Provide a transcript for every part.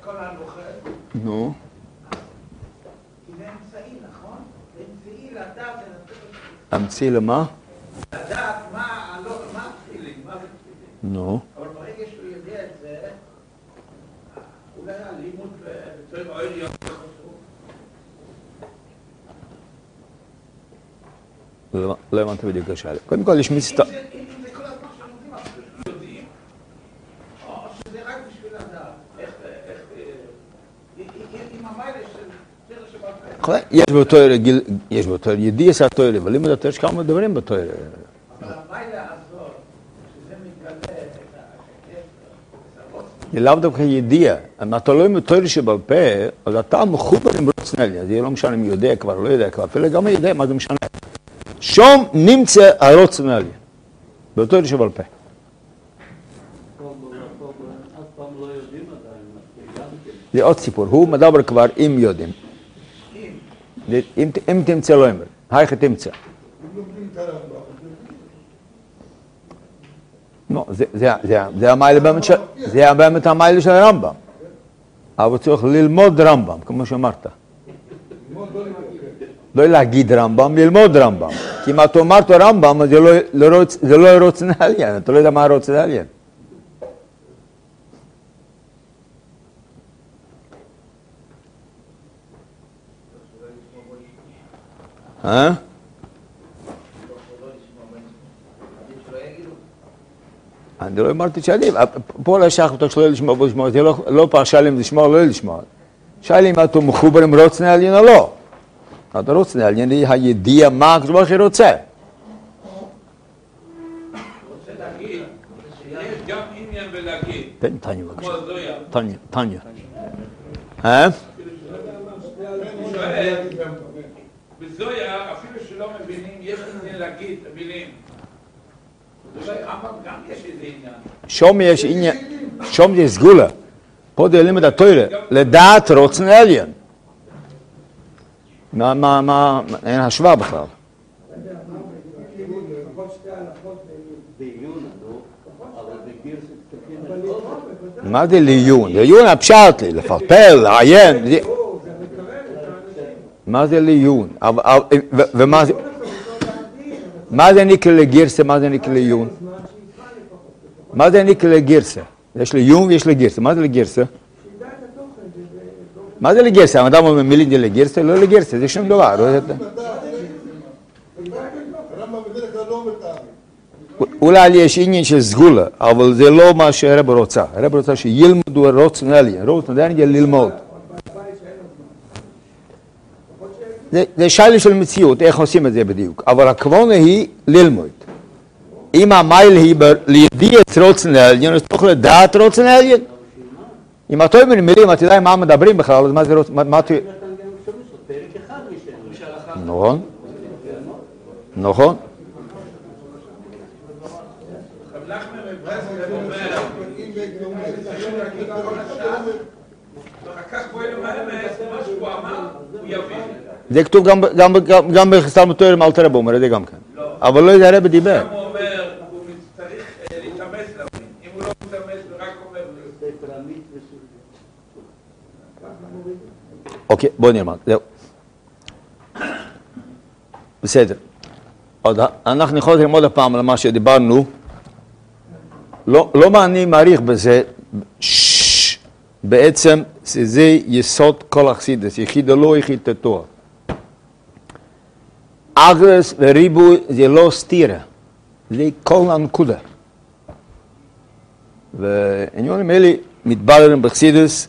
כל הנוכל. נו. כי זה אמצעי, נכון? זה אמצעי לדעת אמצעי למה? לדעת מה התפילין, מה זה תפילין. נו. אבל ברגע שהוא יודע את זה, אולי הלימוד וצריך אוהל להיות חשוב. לא הבנתי בדיוק השאלה. קודם כל יש מצטע... אם זה כל הזמן שלומדים, אז יודעים, או שזה רק בשביל לדעת. איך... עם המיילה של תורה שבעל פה. יש באותו ידיע עשה תורה, אבל לימוד התורה יש כמה דברים בתורה. אבל המיילה הזאת, שזה מתגלה זה לאו דווקא ידיע. אם אתה לא עם תורה שבעל פה, אז אתה מחובר עם רצונלי. זה לא משנה אם יודע כבר, לא יודע כבר, אפילו גם יודע מה זה משנה. שם נמצא הרצונלי, בתורה שבעל פה. זה עוד סיפור, הוא מדבר כבר אם יודעים. אם תמצא לא אמר, היכן תמצא. לא, זה באמת המיילה של הרמב"ם. אבל צריך ללמוד רמב"ם, כמו שאמרת. לא להגיד רמב"ם, ללמוד רמב"ם. כי אם אתה אומרת רמב"ם, זה לא רוצה לעליין, אתה לא יודע מה רוצה לעליין. אני לא אמרתי שעדיף, פה לא שייך אותו שלא לשמוע בו לשמוע, זה לא פרשה לי אם לשמוע או לא לשמוע. שאלה אם אתה מחובר עם רוצה לעליין או לא. אתה רוצה לעליין היא הידיעה מה הקדוש ברוך הוא רוצה. רוצה להגיד שיש גם עניין ולהגיד. תניה בבקשה. כמו זויה. תניה. בזויה, אפילו שלא מבינים, יש עניין להגיד, מבינים. גם יש איזה עניין. שום יש עניין, שום יש סגולה. פה זה לימוד התורה, לדעת רוצה לעליין. אין השוואה בכלל. מה זה לעיון? לעיון הפשט לי, לפלפל, לעיין. מה זה לעיון? ומה זה... מה זה נקרא לגרסה? מה זה נקרא לעיון? מה זה נקרא לגרסה? יש לעיון ויש לגרסה. מה זה לגרסה? מה זה לגרסה? האדם אומר מילים זה לגרסה? לא לגרסה, זה שום דבר. אולי יש עניין של סגולה, אבל זה לא מה שהרב רוצה. הרב רוצה שילמדו רצונלי. רצונלי זה ללמוד. זה שאלה של מציאות, איך עושים את זה בדיוק. אבל הכוונה היא ללמוד. אם המייל היא לידיעת רצונלי, אז תוכל לדעת רצונלי. אם אתה אומר מילים, אתה יודע מה מדברים בכלל, אז מה זה מה אתה... נכון. נכון. זה כתוב גם בחסר מתואר מאלתר רב אומר, זה גם כן. אבל לא יודע הרב דיבר. הוא אומר, הוא צריך להתאמץ להבין. אם הוא לא מתאמץ ורק אומר... אוקיי, בוא נלמד, זהו. בסדר. אנחנו יכולים ללמוד הפעם על מה שדיברנו. לא מה אני מעריך בזה, בעצם זה יסוד כל החסידות, יחיד או לא יחיד תתואר. אגרס וריבוי זה לא סתירה, זה כל הנקודה. ועניונים אלה מתבררים בחסידות,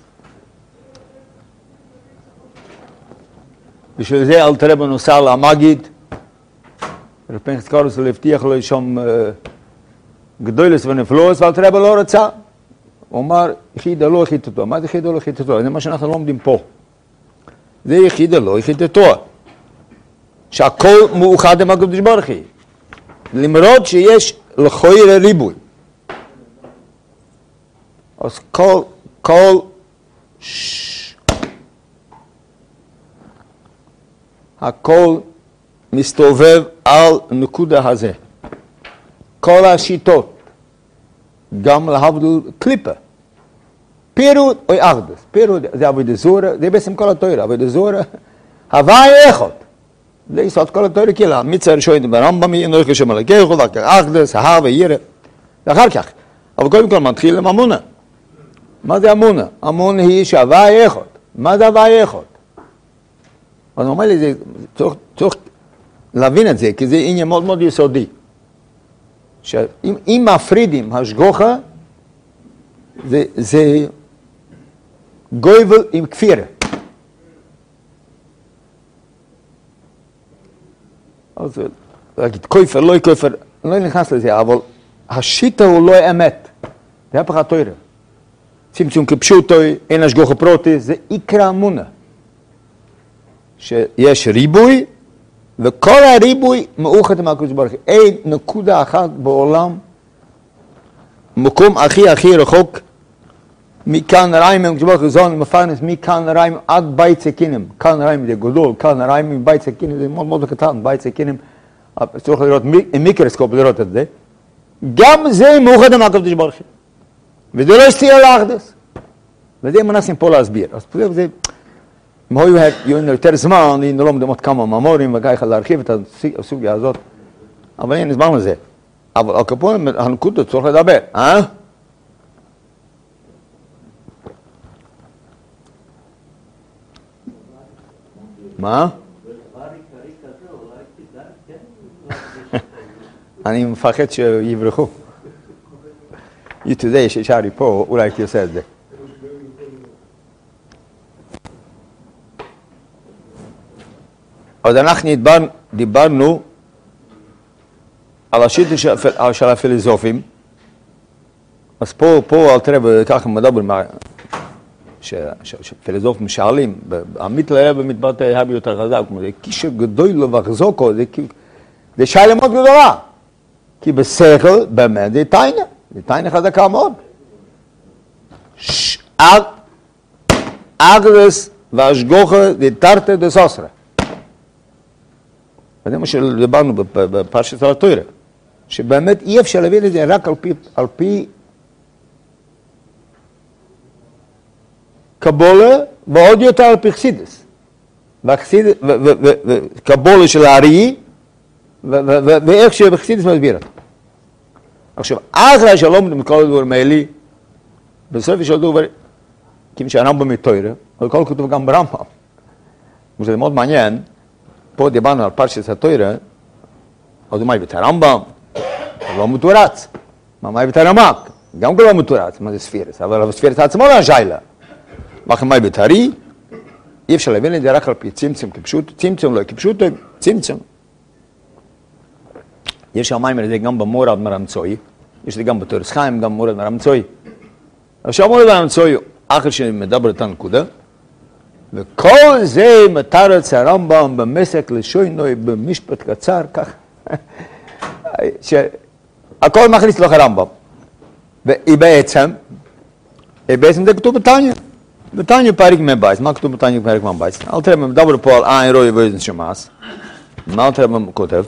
בשביל זה אלתר רבי נוסע למגיד, רב פנחס קארוס להבטיח לו שם גדולס ונפלוס, ואלתר רבי לא רצה. הוא אמר, יחיד או לא יחיד תתואר. מה זה יחיד או לא יחיד תתואר? זה מה שאנחנו לומדים פה. זה יחיד או לא יחיד תתואר. שהכל מאוחד עם הקדוש ברוך הוא. למרות שיש לכאורה ריבוי. אז הכל מסתובב על נקודה הזה. כל השיטות, גם להבדיל קליפה, פירוד או אחדוס. פירוד זה עבודה זורה, זה בעצם כל התורה, עבודה זורה, הוויה אחד. זה יסוד כל התורה, כאילו, המצווה הראשונה ברמב"ם, אנוכי השם אלוקיך, ואחר כך אחדוס, אהבה, יראה, ואחר כך. אבל קודם כל מתחיל עם אמונה. מה זה אמונה? אמונה היא שהוויה אחד. מה זה הוויה אחד? אז הוא אומר לי, צריך להבין את זה, כי זה עניין מאוד מאוד יסודי. שאם מפרידים השגוחה, זה גויבל עם כפירה. אז להגיד, כופר, לא כופר, לא נכנס לזה, אבל השיטה הוא לא אמת. זה הפך התורה. צמצום כפשוטוי, אין השגוחה פרוטי, זה עיקר אמונה. שיש ריבוי, וכל הריבוי מאוחד עם הקדוש ברוך הוא. אין נקודה אחת בעולם, מקום הכי רחוק, מכאן הרעים, הקדוש ברוך הוא זון, מפרנס מכאן הרעים עד בית סכינים. כאן הרעים זה גדול, כאן הרעים מבית סכינים, זה מאוד מאוד קטן, בית סכינים, צריך לראות עם מיקרוסקופ לראות את זה. גם זה מאוחד עם הקדוש ברוך הוא. וזה לא סתירה לאחדות. וזה מנסים פה להסביר. אז זה, אם היו יותר זמן, אני לא מדמות כמה מאמרים, וככה להרחיב את הסוגיה הזאת. אבל אין זמן לזה. אבל על כפון, הנקודות צריך לדבר. מה? אני מפחד שיברחו. today ששארי פה, אולי הייתי עושה את זה. אז אנחנו דיברנו על השיטה של הפילוסופים, אז פה אל תראה ככה מדברים, שפילוסופים שואלים, המיתלה במתבטא הרבה יותר חזק, זה קישר גדול וחזוקו, זה שאלה מאוד גדולה, כי בשכל באמת זה תיינה. זה תיינה חזקה מאוד. אגרס והשגוחה זה תרתי דסוסרה. וזה מה שדיברנו בפרשת התורה. שבאמת אי אפשר להבין את זה רק על פי קבולה, ועוד יותר על פי חסידס. וקבולה של הארי, ואיך שבחסידס מסביר אותו. עכשיו, אחרי שלום מכל הדברים האלה, בסוף יש עוד דברים, כמו שהרמב"ם מתורה, אבל כל כתוב גם ברמב"ם. וזה מאוד מעניין, פה דיברנו על פרשת התורה, אז מה הביא את הרמב"ם? לא מתורץ. מה הביא את הרמ"ק? גם לא מתורץ, מה זה ספירס? אבל ספירס עצמו לא השאלה. מה הביא את הארי? אי אפשר להבין את זה רק על פי צמצום כפשוט, צמצום לא כפשוט, צמצום. יש המים על זה גם במורד מרמצוי, יש זה גם בתורס חיים, גם במורד מרמצוי. עכשיו מורד מרמצוי, אחר שמדבר את הנקודה, וכל זה מתרץ הרמב"ם במסק לשוינוי, במשפט קצר, כך, שהכל מכניס לך הרמב"ם. והיא בעצם זה כתוב בתניא. בתניא פרק מבייס, מה כתוב בתניא פרק מבייס? אל תראה, מדבר פה על עין רוי ואוזן שמאס, מה אל תראה מה כותב?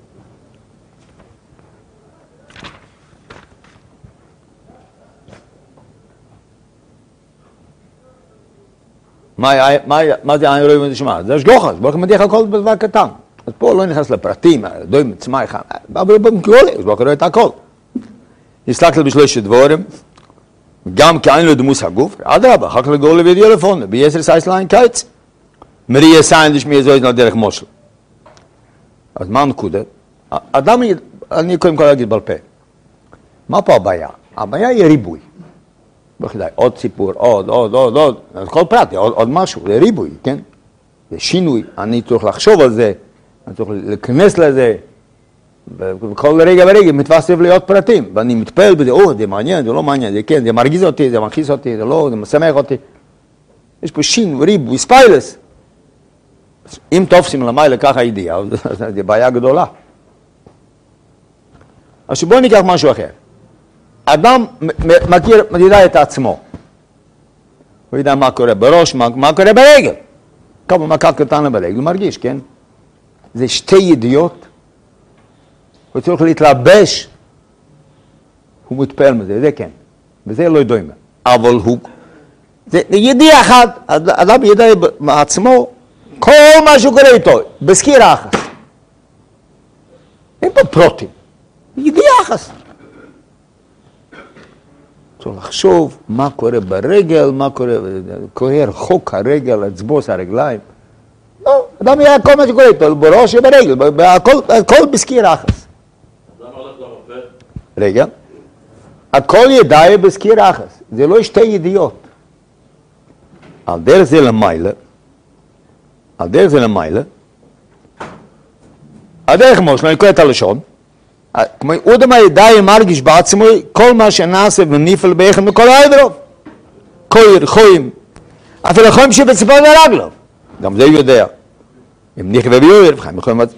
מה זה עין רוי ואוזן שמאס? זה השגוחה, ברוך מדיח הכל בדבר קטן. אז פה לא נכנס לפרטים, דוים, צמח, אבל במקולי, אז ברוך רואה את הכל. הסתכל בשלושת דבורים, גם כאין לו דמוס הגוף, אדרבה, אחר כך לגאול לבית ילפון, ב-10 סייס ליין קיץ, מריה סיין לשמי זו איזנה דרך מושל. אז מה הנקודה? אדם, אני קודם כל אגיד בלפה, מה פה הבעיה? הבעיה היא ריבוי. בכדי, עוד סיפור, עוד, כל פרט, עוד משהו, זה ריבוי, כן? זה שינוי, אני צריך לחשוב על זה, אני צריך להיכנס לזה, וכל רגע ורגע מתווסף להיות פרטים, ואני מתפעל בזה, זה מעניין, זה לא מעניין, זה כן, זה מרגיז אותי, זה מכעיס אותי, זה לא, זה משמח אותי. יש פה שין, ריבוי, ספיילס. אם תופסים למעלה ככה הידיעה, זה בעיה גדולה. אז בואו ניקח משהו אחר. אדם ידע את עצמו. הוא ידע מה קורה בראש, מה קורה ברגל. כמה מכה קטנה ברגל, הוא מרגיש, כן? זה שתי ידיעות. הוא צריך להתלבש, הוא מתפעל מזה, זה כן. וזה לא דומה. אבל הוא זה ידיעה אחת, אדם ידע מעצמו, כל מה שקורה איתו, בסקירה אחת. אין פה פרוטים, ידיעה אחת. צריך לחשוב מה קורה ברגל, מה קורה רחוק הרגל, אצבוס הרגליים. לא, אדם ידע כל מה שקורה איתו, בראש וברגל, הכל בסקירה אחת. רגע, הכל ידע בסקירה אחת, זה לא שתי ידיעות. על דרך זה למעלה, הדרך מושלם, אני קורא את הלשון, כמו אודם הידעי מרגיש בעצמו, כל מה שנעשה וניפל ביחד מכל העברוב, כויר, חויים, אפילו חויים שבצפון הרגלו, גם זה יודע, אם נכווה ביוער, וחיים יכולים לעשות,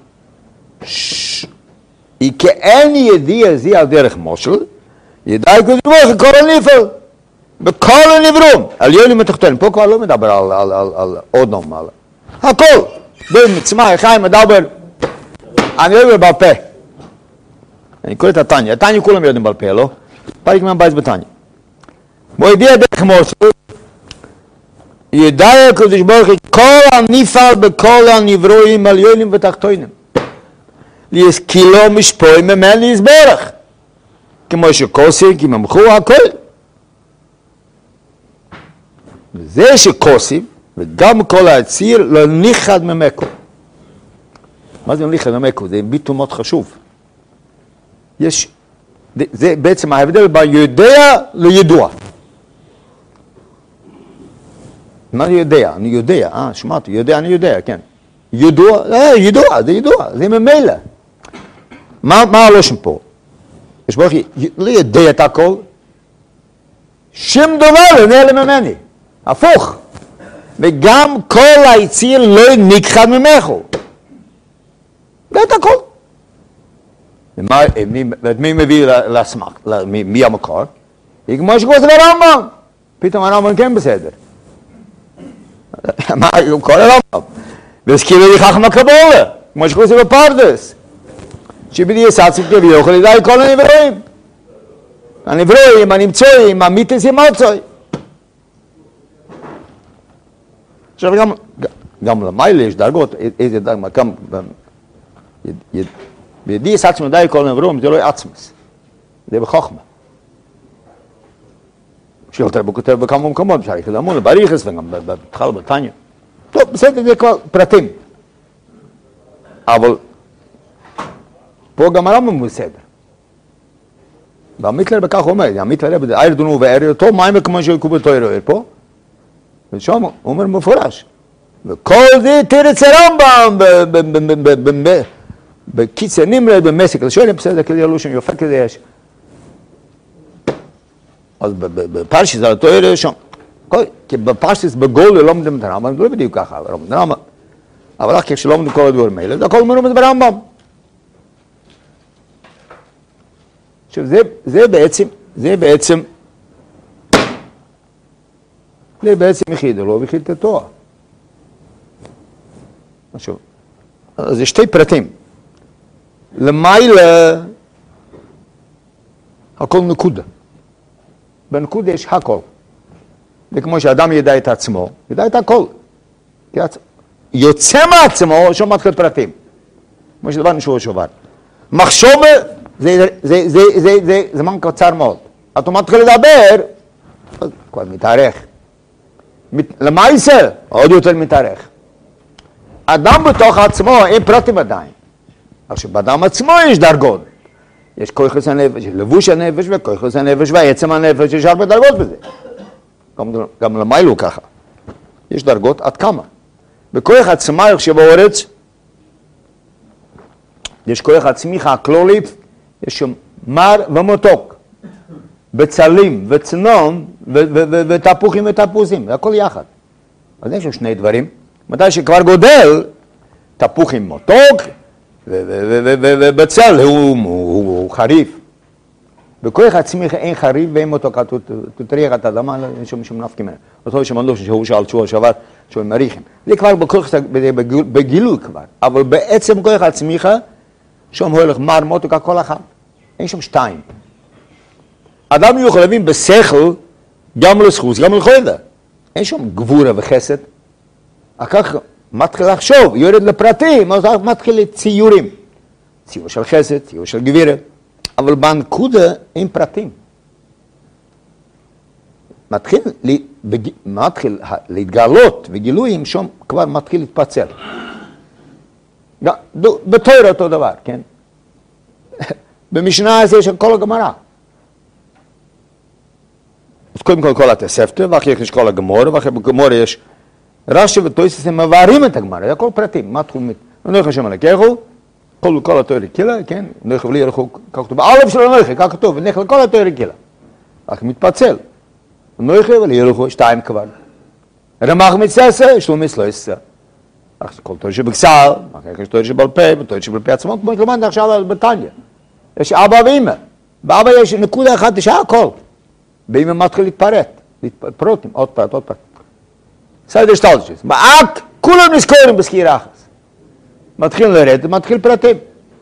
היא כאין ידיע זה על דרך מושל, ידעי כדמוך כל הניפל, בכל הנברום, על יונים ותחתונים, פה כבר לא מדבר על עוד נום, הכל, בין מצמח, חיים מדבר, אני לא יודע בעל פה, אני קורא את התניה, התניה כולם יודעים בעל פה, לא? פרק מהבייס בתניה. בוא ידיע דרך מושל, ידעי הקדוש ברוך הוא כל הנפעל בכל הנברואים על יונים ותחתונים. כי לא משפוי ממני יסברך. כמו שכוסי, כי ממחו הכל. וזה שכוסי, וגם כל הציר, לא ניחד ממקו. מה זה ניחד ממקו? זה ביטוי מאוד חשוב. זה בעצם ההבדל ביודע לידוע. מה אני יודע? אני יודע, שמעתי, יודע, אני יודע, כן. ידוע, זה ידוע, זה ממילא. מה הלושן פה? יש ברוך לא יודע את הכל, שום דבר לא נעלה ממני, הפוך. וגם כל היציר לא נכחד ממךו. לא את הכל. מי מביא לסמך? מי המקור? כמו שקורא זה ברמב"ם. פתאום הרמב"ם כן בסדר. מה, הוא קורא הרמב"ם. והזכיר לי חכם הקבולה, כמו שקורא זה בפרדס. שבדיע סעצים כביכול יכול לדעת כל הנברואים, הנמצואים, המיתסים מצוי. עכשיו גם למעלה יש דרגות, איזה דרגות, בידיע סעצים לדעת כל הנברואים זה לא עצמס, זה בחוכמה. שאלתר בו כותב בכמה מקומות, בשביל יחיד המון, בריחס וגם בתחל בתניה. טוב, בסדר, זה כבר פרטים. אבל פה גם הרמב"ם בסדר. והמיטלר בכך אומר, המיטלר באיר דונו ואיר אותו, מים כמו שיקובו תוירו פה. ושם הוא אומר מפורש. וכל זה תירץ הרמב"ם בקיצר נמרד, במסק, לשאולים בסדר, כדי ילו שם יופק כזה יש. אז בפרשי זה התוירו שם. כי בפרשי בגול לא מדברים את הרמב"ם, זה לא בדיוק ככה, אבל רק כשלא מדברים כל הדברים האלה, זה הכל מרומד ברמב"ם. עכשיו זה בעצם יחיד אלו ויחיד את התואר. עכשיו, אז יש שתי פרטים. למעלה, הכל נקודה. בנקודה יש הכל. זה כמו שאדם ידע את עצמו, ידע את הכל. יוצא מעצמו, שם מתחיל פרטים. כמו שדברנו שהוא שובר. מחשוב זה זמן קצר מאוד. אתה מתחיל לדבר, כבר מתארך. למעשה, עוד יותר מתארך. אדם בתוך עצמו, אין פרטים עדיין. עכשיו, באדם עצמו יש דרגות. יש כוחס הנפש, לבוש הנפש וכוחס הנפש ועצם הנפש, יש הרבה דרגות בזה. גם למיילו ככה. יש דרגות עד כמה. בכוח הצמח שבאורץ, יש כוח הצמיחה הכלולית, יש שם מר ומותוק, בצלים וצנון ותפוחים ותפוזים, והכל יחד. אז יש שם שני דברים. מתי שכבר גודל, תפוח עם מותוק, ובצל הוא חריף. בכוח הצמיחה אין חריף ואין מותוק, תטריח את האדמה, אין שום נפקי ממנו. אותו שמנדו שהוא שאל תשועה שבת, שהוא מריחים. זה כבר בגילוי כבר, אבל בעצם כוח הצמיחה, שם הולך מר מותוק הכל אחד. אין שם שתיים. אדם יכול להבין בשכל גם לזכות, גם לחויבה. אין שום גבורה וחסד. אחר כך מתחיל לחשוב, יורד לפרטים, אז מתחיל לציורים. ציור של חסד, ציור של גבירה. אבל בנקודה אין פרטים. מתחיל להתגלות וגילויים, שם כבר מתחיל להתפצל. בתורה אותו דבר, כן? במשנה הזה יש כל הגמרא. אז קודם כל התוספתא, ואחרי יש כל הגמרא, ואחרי בגמרא יש רש"י ותוספות, הם מבארים את הגמרא, זה הכל פרטים, מה תחום? נויך השם אלוקיכו, כל התורה קילה, כן? נויך בלי ילכו, כך כתוב, א' של נויך, כך כתוב, ונויך לכל התורה קילה. אך מתפצל. נויך בלי ילכו, 2 כבר. רמ"ח מצסה, שלומיס לא יסה. אך כל תורה שבכסל, אחרי יש תורה שבעל פה, ותורה שבעל פה עצמו, כמו שלמדנו עכשיו על בתניא. יש אבא ואמא. באבא יש נקודה אחת, יש הכל. באמא מתחיל להתפרט, עוד פרט. סדר שטלשת. באק, כולם נזכורים בסקירה אחת. מתחיל לרדת, מתחיל פרטים.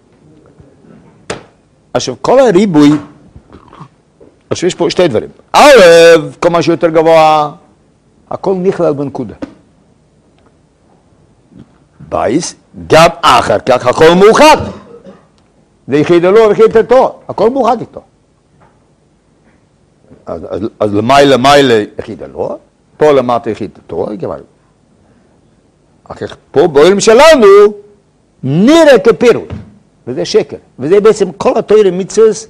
עכשיו, כל הריבוי, עכשיו יש פה 2 דברים. א', כל מה שיותר גבוה, הכל נכלל בנקודה. בייס, גם אחר כך הכל מאוחד. זה יחיד אלוה ויחיד איתו, הכל מאוחד איתו. אז למעלה יחיד אלוה, פה למטה יחיד איתו, פה בעולם שלנו נראה כפירוט, וזה שקר. וזה בעצם כל התורה מצווה,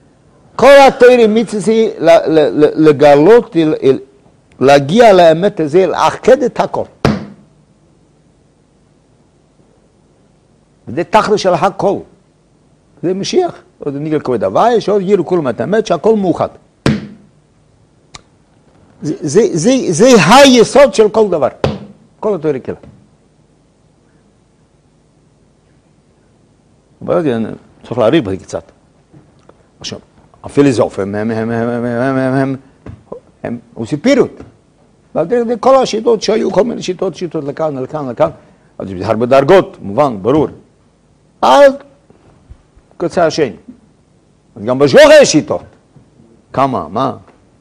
היא לגלות, להגיע לאמת הזה, לאחד את הכל. וזה תכל'ס של הכל. זה משיח. עוד ניגל כבד הוואי, שעוד יראו כולם את האמת, שהכל מאוחד. זה היסוד של כל דבר. כל התורה כלה. אבל צריך להעריך בזה קצת. עכשיו, הפילוסופים הם עושים פירוט. ועל כל השיטות שהיו, כל מיני שיטות לכאן. אז זה הרבה דרגות, מובן, ברור. אז קצה השני. גם בשגוחה יש שיטות. כמה, מה?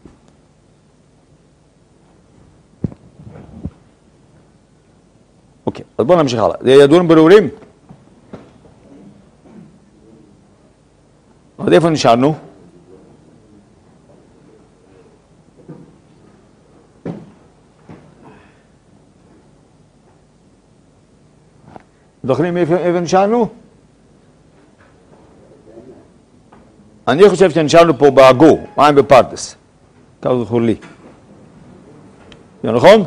אוקיי, אז בואו נמשיך הלאה. זה ידועים ברורים? אבל איפה נשארנו? זוכרים איפה נשארנו? אני חושב שנשארנו פה בהגו, מים בפרדס. כך זכור לי. זה נכון?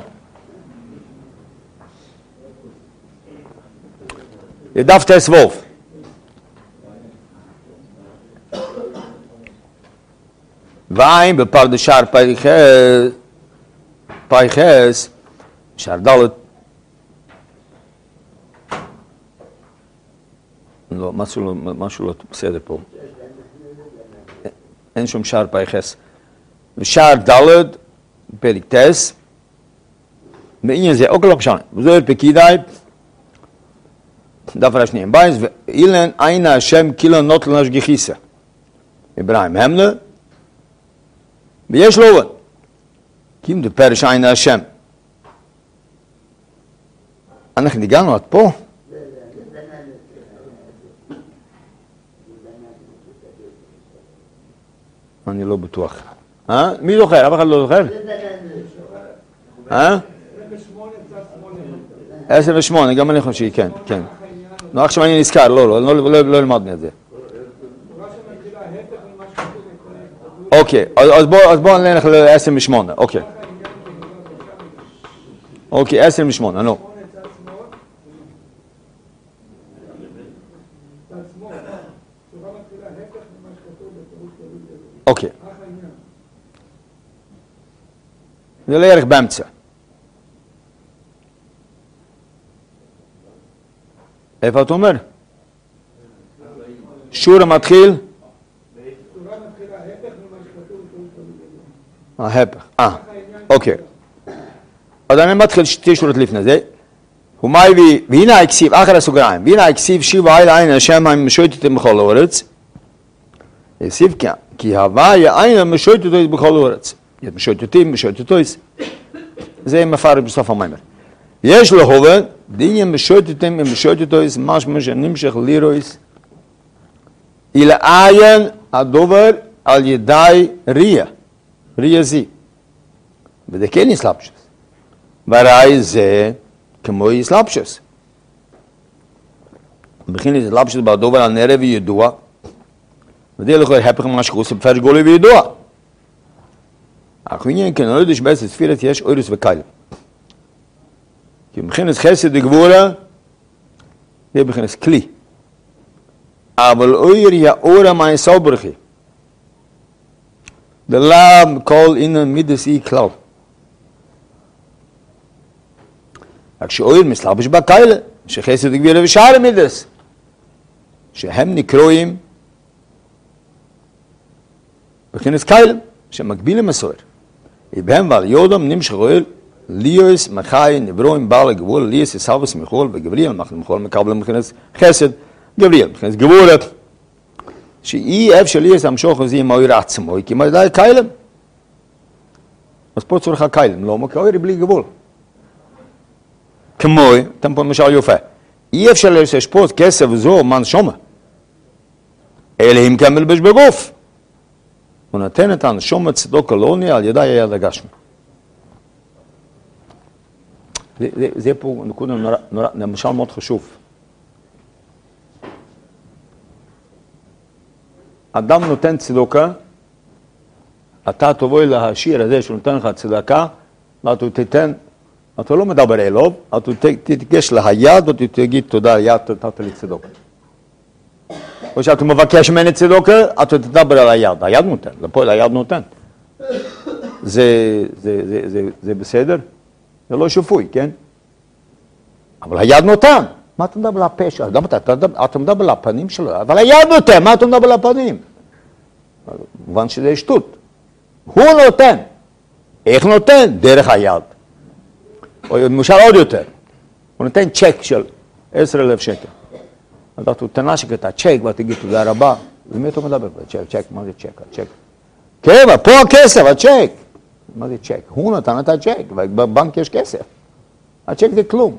זה דף תסבוב. ועים בפרדס שער פייחס, שער דלת. לא, משהו לא בסדר פה. אין שום שער פייחס. ושער דלת, פרק טס, בעניין זה, אוכל לא משנה. וזוהר פקידאי, דף השני, בייס, ואילן עין השם קילו נוטל נשגיחיסה. אברהם המנה, ויש לו, קים דפרש עין השם. אנחנו הגענו עד פה. אני לא בטוח. מי זוכר? אף אחד לא זוכר? 10 ו8, גם אני חושב, כן. לא, עכשיו אני נזכר, לא למדנו את זה. אוקיי, אז בואו נלך ל10 ו8, אוקיי. אוקיי, 10 ו8, נו. אוקיי. זה לא יערך באמצע. איפה אתה אומר? שורה מתחיל? ההפך. אוקיי. אז אני מתחיל 2 שורות לפני זה. והנה הכסיב, אחר הסוגריים, והנה הכסיב שיבה אל עין השם המשויטת בכל הארץ. הכסיב כי הווה עין המשויטת בכל הארץ. משויטים, משויטטויס. זה מפרש בסוף המיימר. יש להובה, דיניים משויטטים ומשויטטויס, משמע שנמשך לירויס, לעיין הדובר על ידי ריה זי. וזה כן יסלבשס. והראי זה כמו יסלבשס. בכין יסלבשס בדובר על נראה וידוע, וזה לכו הפך מה שחוס בפרש גולי וידוע. אך עניין כן לא יודע שבעצם ספירת יש אוירס וקייל. כי מבחינת חסד וגבורה, זה מבחינת כלי. אבל אויר יאורה מהיסל ברכי. דלאב כל אינן מידס אי כלל. רק שאויר מסלבש בקיילה, שחסד וגבורה ושאר מידס, שהם נקרואים מבחינת קיילים, שמקבילים מסויר. בהם ועל יודם נמשך אויר ליוס, מחי, נברואים, בעל הגבול, ליוס, יסלבס, מחול, וגבריאל, מחול, מקבל מבחינת חסד, גבריאל, מבחינת גבולה, שאי אף של ליוס המשוך הזה עם האויר עצמו, כי מה ידעי קיילים? אז פה צורך הקיילים, לא אומר, כי האויר בלי גבול. כמו, אתם פה למשל יופה, אי אפשר לשפוט כסף זו מן שומע, אלא אם כן מלבש בגוף. הוא נתן את הנשום צדוק אלוני על ידי היד הגשמי. זה פה נקודה למשל מאוד חשוב. אדם נותן צדוקה, אתה תבוא להשאיר הזה שנותן לך צדקה, ואתה תיתן, אתה לא מדבר אליו, אתה תתגש ליד ותגיד תודה יד, תתת לי צדוקה. או שאתה מבקש ממני צדוקה, אתה תדבר על היד. היד נותן, לפועל היד נותן. זה בסדר? זה לא שפוי, כן? אבל היד נותן. מה אתה מדבר על הפשע? אתה מדבר על הפנים שלו, אבל היד נותן, מה אתה מדבר על הפנים? מובן שזה שטות. הוא נותן. איך נותן? דרך היד. או למשל עוד יותר. הוא נותן צ'ק של 10,000 שקל. אז אתה תנשק את הצ'ק ותגיד תודה רבה. למי אתה מדבר? צ'ק, מה זה צ'ק? הצ'ק. כן, פה הכסף, הצ'ק. מה זה צ'ק? הוא נתן את הצ'ק, ובבנק יש כסף. הצ'ק זה כלום.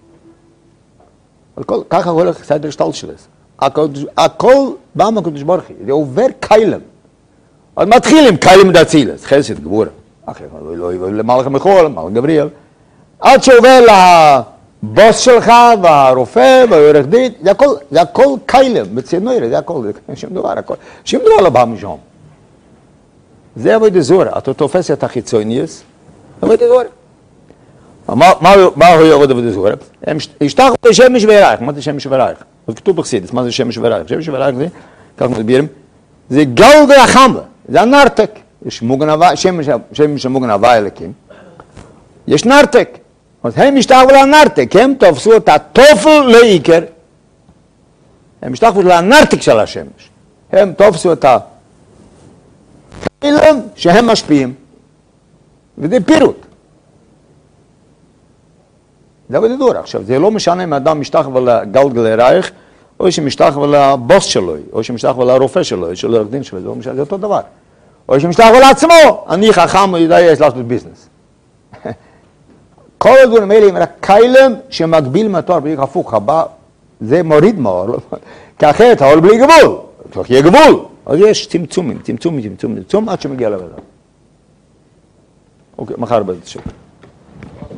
ככה הולך סדר שטל שלס. הכל בא מהקדוש ברוך הוא, זה עובר קיילים. אז מתחיל עם קיילים דאצילס, חסד, גבורה. אחרי, למלך מחול, מלך גבריאל. עד שעובר לבוס שלך, והרופא, והעורך דין, זה הכל קיילים, בצינוירה, זה הכל, שום דבר, הכל. שום דבר לא בא משם. זה עבודה זורה, אתה תופס את החיצוניוס, עבודה זורה. מה הוא עבודה זורה? השתחו לשמש ורייך, מה זה שמש ורייך? אז כתוב בחסידות, מה זה שמש ורייך? שמש ורייך זה, כך מסבירים, זה גלגל החמלה, זה הנרתק. יש שמש מוגן הווה אלוקים, יש נרתק. אז הם השתחו לנרתק, הם תופסו את התופל לעיקר, הם השתחו לנרתק של השמש, הם תופסו את הקיילים שהם משפיעים, וזה פירוט. זה עבודה זורה. עכשיו, זה לא משנה אם האדם משתחו לגלגל רייך, או שמשתחו לבוס שלו, או שמשתחו לרופא שלו, או של העורך דין שלו, זה לא משנה, זה אותו דבר. או שמשתחו לעצמו, אני חכם וידעי לעשות ביזנס. כל הדברים האלה הם רק קיילים שמקביל מהתואר בלי הפוך, הבא, זה מוריד מהאור, כי אחרת האור בלי גבול, צריך יהיה גבול. אז יש צמצום, עד שמגיע לבד. אוקיי, מחר בעזרת השם.